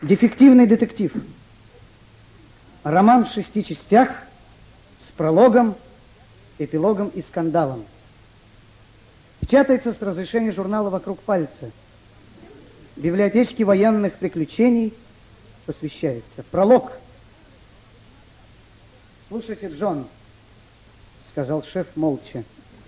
Дефективный детектив. Роман в 6 частях с прологом, эпилогом и скандалом. Печатается с разрешения журнала «Вокруг пальца». Библиотечке военных приключений посвящается. Пролог. «Слушайте, Джон», — сказал шеф молча,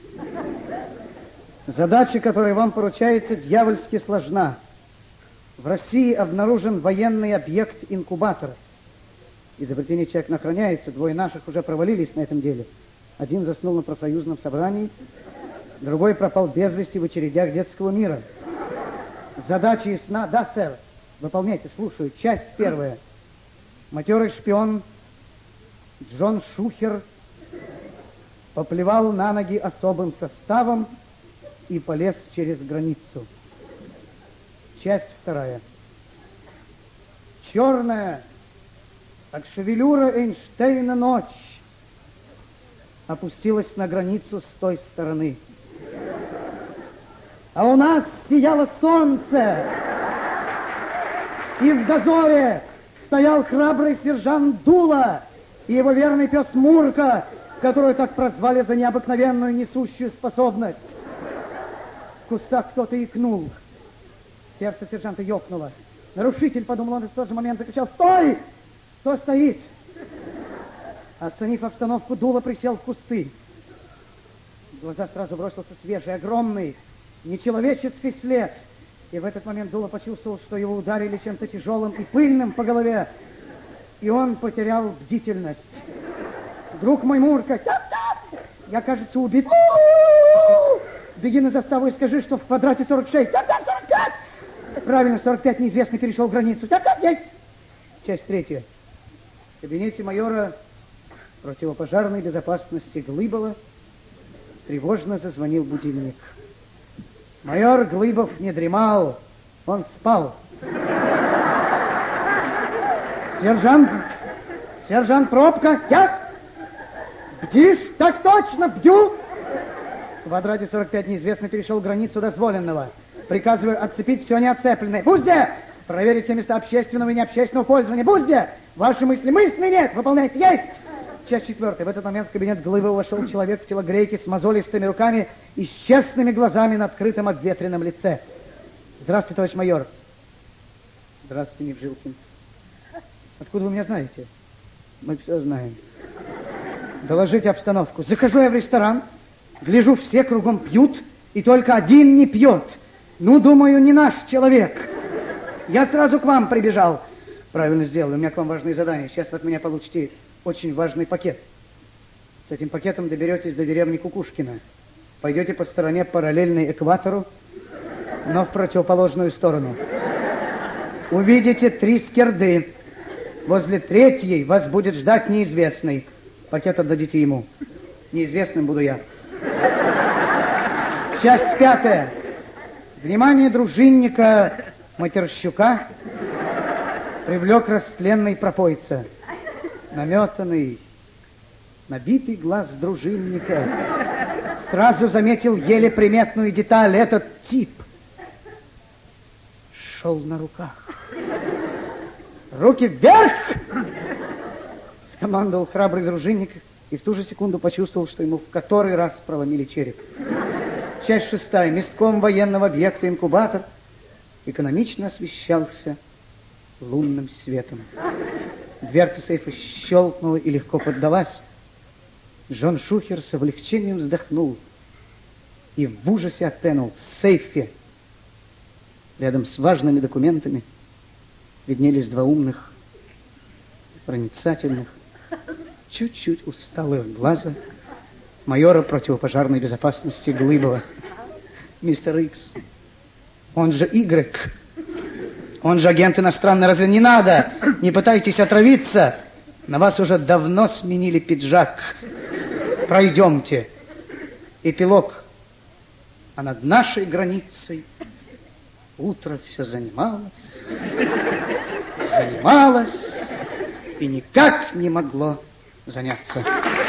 — «задача, которая вам поручается, дьявольски сложна. В России обнаружен военный объект-инкубатор. Изобретение тщательно охраняется. 2 наших уже провалились на этом деле. Один заснул на профсоюзном собрании, другой пропал без вести в очередях детского мира. Задача ясна. Да, сэр. Выполняйте, слушаю. Часть 1. Матерый шпион Джон Шухер поплевал на ноги особым составом и полез через границу. Часть 2. Черная, как шевелюра Эйнштейна, ночь опустилась на границу с той стороны. А у нас сияло солнце, и в дозоре стоял храбрый сержант Дула и его верный пес Мурка, которую так прозвали за необыкновенную несущую способность. В кустах кто-то икнул. Сердце сержанта ёкнуло. «Нарушитель!» — подумал он, и в тот же момент закричал: «Стой! Кто стоит?» Оценив обстановку, Дула присел в кусты. В глаза сразу бросился свежий, огромный, нечеловеческий след. И в этот момент Дула почувствовал, что его ударили чем-то тяжелым и пыльным по голове. И он потерял бдительность. «Друг мой, Мурка! Тяп-тяп! Я, кажется, убит! Беги на заставу и скажи, что в квадрате 46! Тяп-тяп, 45! Правильно, 45, неизвестно, перешел границу. Тяп-тяп, есть!» Часть 3. В кабинете майора противопожарной безопасности Глыбова тревожно зазвонил будильник. Майор Глыбов не дремал, он спал. Сержант Пробка, я? Бдишь? Так точно, бдю. В квадрате 45 неизвестно перешел границу дозволенного. Приказываю отцепить все неотцепленное. Бузде! Проверить все места общественного и необщественного пользования. Бузде! Ваши мысли нет. Выполняйте. Есть! Часть 4. В этот момент в кабинет Глыбова вошел человек в телогрейке с мозолистыми руками и с честными глазами на открытом обветренном лице. «Здравствуйте, товарищ майор». «Здравствуйте, Невжилкин». «Откуда вы меня знаете?» «Мы все знаем». «Доложите обстановку». «Захожу я в ресторан, гляжу, все кругом пьют, и только один не пьет. Ну, думаю, не наш человек. Я сразу к вам прибежал». «Правильно сделал, у меня к вам важное задание. Сейчас вы от меня получите очень важный пакет. С этим пакетом доберетесь до деревни Кукушкина. Пойдете по стороне параллельной экватору, но в противоположную сторону. Увидите 3 скирды. Возле 3-й вас будет ждать неизвестный. Пакет отдадите ему. Неизвестным буду я». Часть 5. Внимание дружинника Матерщука привлек растленный пропойца. Наметанный, набитый глаз дружинника сразу заметил еле приметную деталь. Этот тип шел на руках. «Руки вверх!» — скомандовал храбрый дружинник и в ту же секунду почувствовал, что ему в который раз проломили череп. Часть 6. Местком военного объекта инкубатор экономично освещался лунным светом. Дверца сейфа щелкнула и легко поддалась. Джон Шухер с облегчением вздохнул и в ужасе отпрянул. В сейфе рядом с важными документами виднелись 2 умных, проницательных, чуть-чуть усталых глаза майора противопожарной безопасности Глыбова. «Мистер Икс, он же Y, он же агент иностранной разведки. Не надо, не пытайтесь отравиться. На вас уже давно сменили пиджак. Пройдемте». Эпилог. А над нашей границей утро все занималось и никак не могло заняться.